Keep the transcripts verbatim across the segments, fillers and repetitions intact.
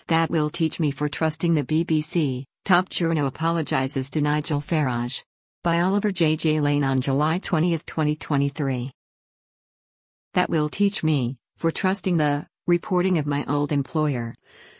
That will teach me for trusting the B B C. Top journo apologizes to Nigel Farage. By Oliver J. J. Lane on July twentieth, twenty twenty-three. That will teach me for trusting the reporting of my old employer,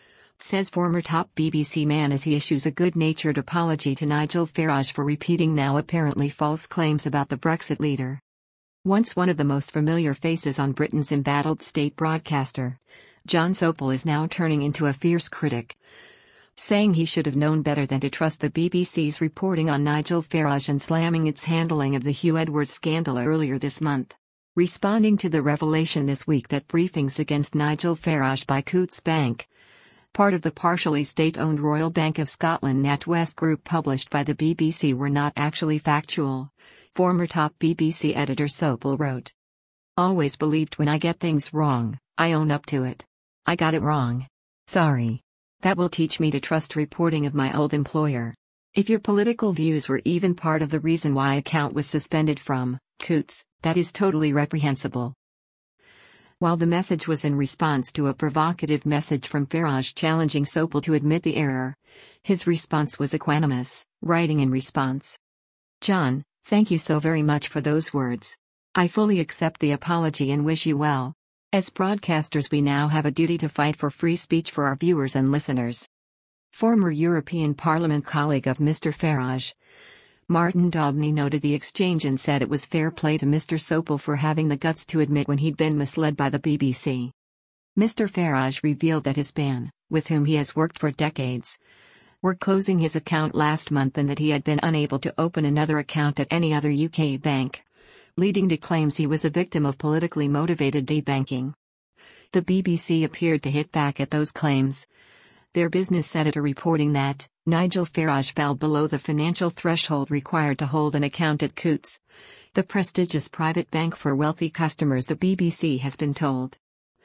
says former top B B C man as he issues a good-natured apology to Nigel Farage for repeating now apparently false claims about the Brexit leader. Once one of the most familiar faces on Britain's embattled state broadcaster, Jon Sopel is now turning into a fierce critic, saying he should have known better than to trust the B B C's reporting on Nigel Farage and slamming its handling of the Hugh Edwards scandal earlier this month. Responding to the revelation this week that briefings against Nigel Farage by Coutts Bank, part of the partially state-owned Royal Bank of Scotland NatWest Group published by the B B C were not actually factual, former top B B C editor Sopel wrote. Always believed when I get things wrong, I own up to it. I got it wrong. Sorry. That will teach me to trust reporting of my old employer. If your political views were even part of the reason why account was suspended from Coutts, that is totally reprehensible. While the message was in response to a provocative message from Farage challenging Sopel to admit the error, his response was equanimous, writing in response. John, thank you so very much for those words. I fully accept the apology and wish you well. As broadcasters, we now have a duty to fight for free speech for our viewers and listeners. Former European Parliament colleague of Mister Farage, Martin Daubney, noted the exchange and said it was fair play to Mister Sopel for having the guts to admit when he'd been misled by the B B C. Mister Farage revealed that his ban, with whom he has worked for decades, were closing his account last month and that he had been unable to open another account at any other U K bank, leading to claims he was a victim of politically motivated debanking. The B B C appeared to hit back at those claims, their business editor reporting that Nigel Farage fell below the financial threshold required to hold an account at Coutts, the prestigious private bank for wealthy customers, the B B C has been told.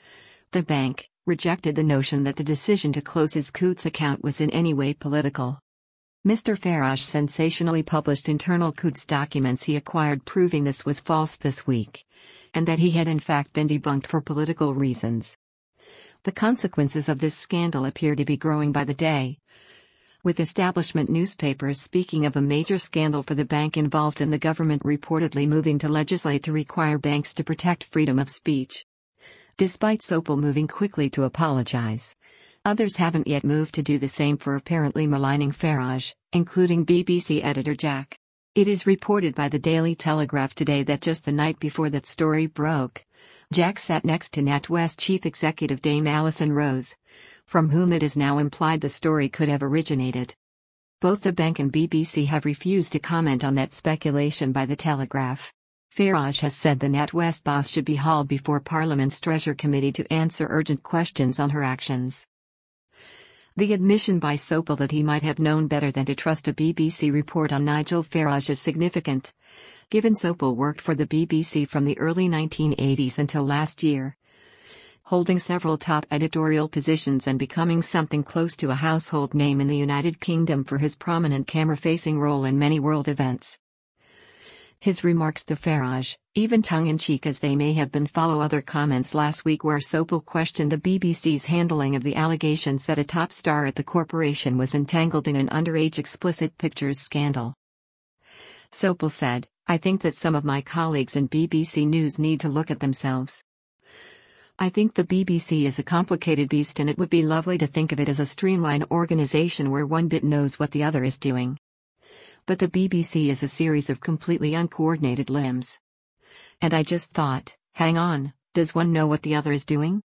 The bank rejected the notion that the decision to close his Coutts account was in any way political. Mister Farage sensationally published internal Coutts documents he acquired proving this was false this week, and that he had in fact been debunked for political reasons. The consequences of this scandal appear to be growing by the day, with establishment newspapers speaking of a major scandal for the bank involved and the government reportedly moving to legislate to require banks to protect freedom of speech. Despite Sopel moving quickly to apologize, others haven't yet moved to do the same for apparently maligning Farage, including B B C editor Jack. It is reported by the Daily Telegraph today that just the night before that story broke, Jack sat next to NatWest chief executive Dame Alison Rose, from whom it is now implied the story could have originated. Both the bank and B B C have refused to comment on that speculation by the Telegraph. Farage has said the NatWest boss should be hauled before Parliament's Treasure Committee to answer urgent questions on her actions. The admission by Sopel that he might have known better than to trust a B B C report on Nigel Farage is significant, given Sopel worked for the B B C from the early nineteen eighties until last year, holding several top editorial positions and becoming something close to a household name in the United Kingdom for his prominent camera-facing role in many world events. His remarks to Farage, even tongue-in-cheek as they may have been, follow other comments last week where Sopel questioned the B B C's handling of the allegations that a top star at the corporation was entangled in an underage explicit pictures scandal. Sopel said, I think that some of my colleagues in B B C News need to look at themselves. I think the B B C is a complicated beast and it would be lovely to think of it as a streamlined organization where one bit knows what the other is doing. But the B B C is a series of completely uncoordinated limbs. And I just thought, hang on, does one know what the other is doing?